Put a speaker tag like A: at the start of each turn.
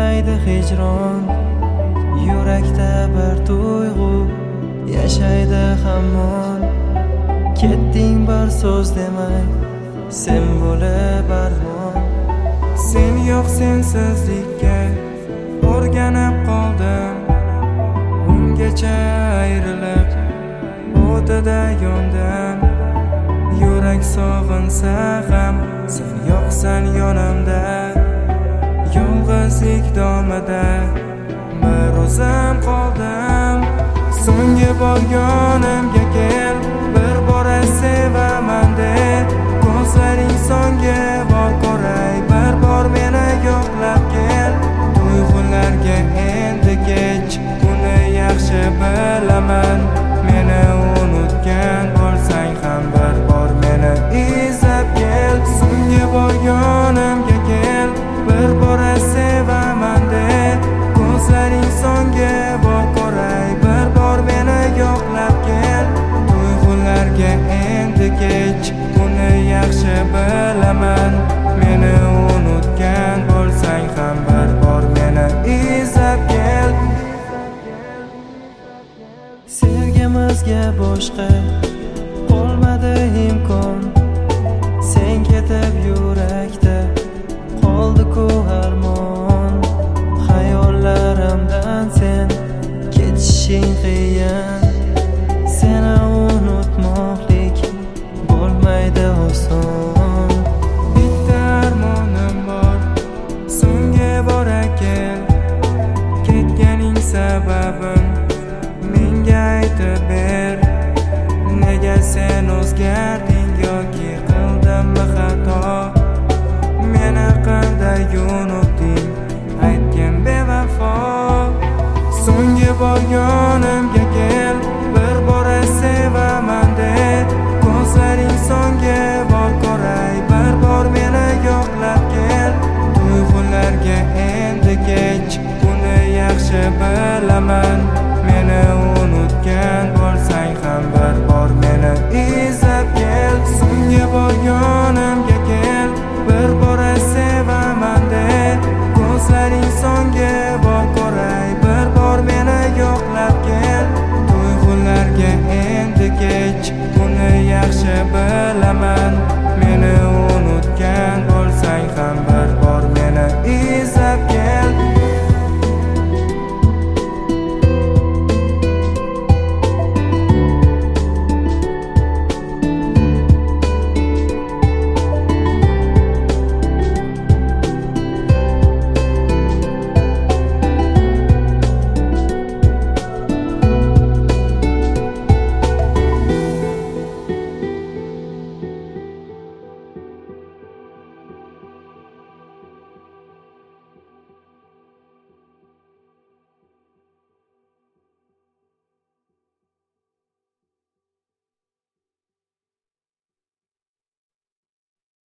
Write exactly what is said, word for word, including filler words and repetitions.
A: Bitmaydi hijron, yurakda bir tuyg'u yashaydi hamon. Ketding bir so'z demay, sen bo'lib armon.
B: Sen yo'q sensizlikka o'rganib qoldim. Ungacha ayrilib o'tida yondim. Yurak sog'insa ham sen yo'qsan yonimda. Yolg'izlik domida bir o'zim qoldim. So'nggi bor yonimga kel, bir bora sevaman de. Ko'zlaring so'nggi bor ko'ray, bir bor meni yo'qlab kel. Tuyg'ularga endi kech, buni yaxshi bilaman. Meni unutgan bo'lsang ham bir bor meni izlab kel. So'nggi bor yonimga kel, bir bora sevaman de. Ko'zlaring so'nggi bor ko'ray, bir bor meni yo'qlab kel. Tuyg'ularga endi kech, buni yaxshi bilaman. Meni unutgan bo'lsang ham bir bor meni izlab kel.
A: Sevgimizga boshqa qolmadi imkon. Sen ketib yurakda qoldi-ku armon. Xayollarimdan sen ketishing qiyin. Seni unutmoqlik bo'lmaydi oson.
B: Bitta armonim bor, so'nggi bora kel. Ketganing sababin menga aytib ber. Nega sen o'zgarding yoki qildimmi xato? Meni qanday unutding, aytgin bevafo. So'nggi bor yonimga kel, bir bora sevaman de. Ko'zlaring so'nggi bor ko'ray, bir bor meni yo'qlab kel. Tuyg'ularga endi kech, buni yaxshi bilaman.